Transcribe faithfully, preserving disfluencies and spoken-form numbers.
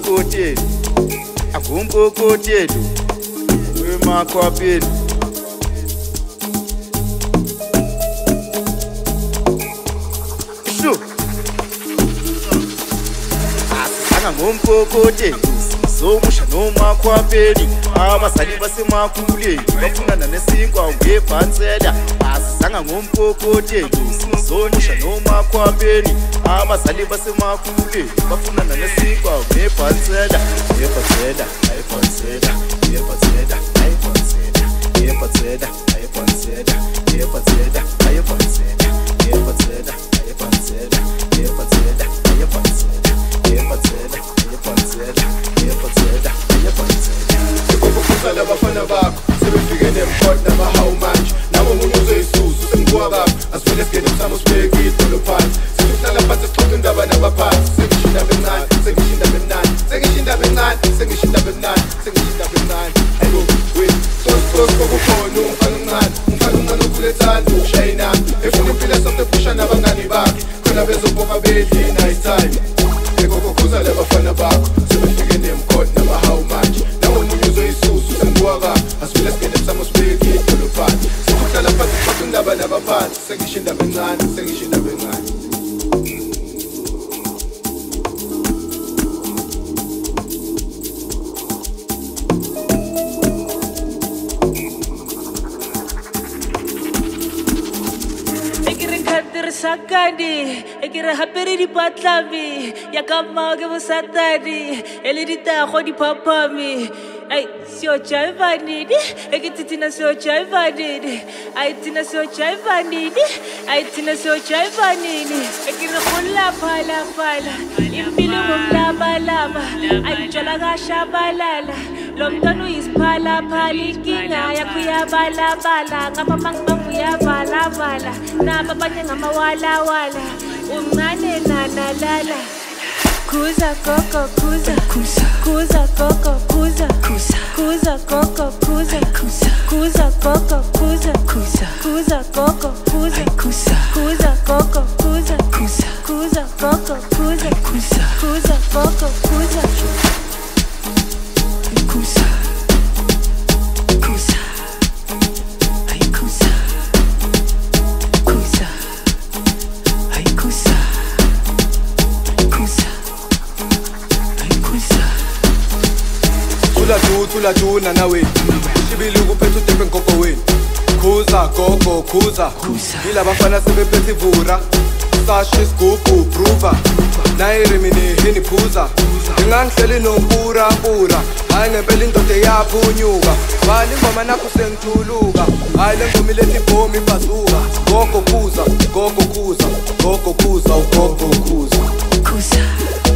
Akumpokoteni, akumpokoteni, emakhwapheni. Shu, asanga ngompokoteni, somusha nomakhwapheni. Abazali basemakhuleni bafunana nesinkwa ngebhansela. Asanga ngompokoteni, somusha nomakhwapheni. Abazali basemakhuleni bafunana nesinkwa ngebhansela. Ngebhansela, ayibhansela, ngebhansela, ayibhansela, ngebhansela, ayibhansela, ngebhansela, ayibhansela, ngebhansela, ayibhansela, ngebhansela, ayibhansela, ngebhansela, ayibhansela, ngebhansela, ayibhansela. Sikukhuthazela abafana bakho sebefike nemkhodi nabahawu manje. Nabo umuntu uzoyisusa usemkuwa bakho asivele sigene msamo sibeke idolo phansi. Sikuhlala phansi sixoxe indaba nabaphansi. Sengisho indaba encane, sengisho indaba emnandi, sengisho indaba encane, sengisho indaba emnandi, sengisho indaba emnandi. Ayibo wethu sosikosi kokukhona umfana omncane, umfana omncane okhulethanda ukushaya inamba. Efuna impilo esonke ephusha nabangani bakhe khona bezobhokha bedli night time. Sikukhuthazela abafana bakho sebefike nemkhodi nabahawu manje. Nabo umuntu uzoyisusa usemkuwa bakho asivele sigene msamo sibeke idolo phansi. Sikuhlala phansi sixoxe indaba nabaphansi. Sengisho indaba encane, sengisho indaba encane. Sakadi, ekere hapere di patlavi, ya kama ke bosatadi, ele di tago di papami. Ay, sio chaiva nidi, ekititina sio chaiva nidi, ay tina sio chaiva nidi, ay tina sio chaiva nidi. Ekere khula phala phala, impilo ngomlaba laba, ay jola gasha balala. Lomntwana uyisiphala phala inkinga yakho iyabalabala ngamamangibanga uyabalavala naba abanye ngamawalawala uncane nanalala kuza gogo kuza kuza gogo kuza kuza gogo kuza kuza gogo kuza kuza gogo kuza kuza gogo kuza kuza gogo kuza kuza gogo kuza Kusa, kusa, ay kusa, kusa, ay kusa, kusa, ay kusa. Tula tu, tula tu, nana we. Shibili ukuphethe utepe nkoko wenu. Kuza, gogo, kuza. Ila bafana sebephethe ivura. Sashi sigubu, pruva. Nairi mini hini puza. Ngangihleli nompura mpura. Hayi ngempela indoda eyaphunyuka. Bali ingoma nakho sengithuluka. Hayi le ngoma ilethi ibhomu ibhazuka. Gogo kuza, gogo kuza, gogo kuza, ugogo kuza. Kuza.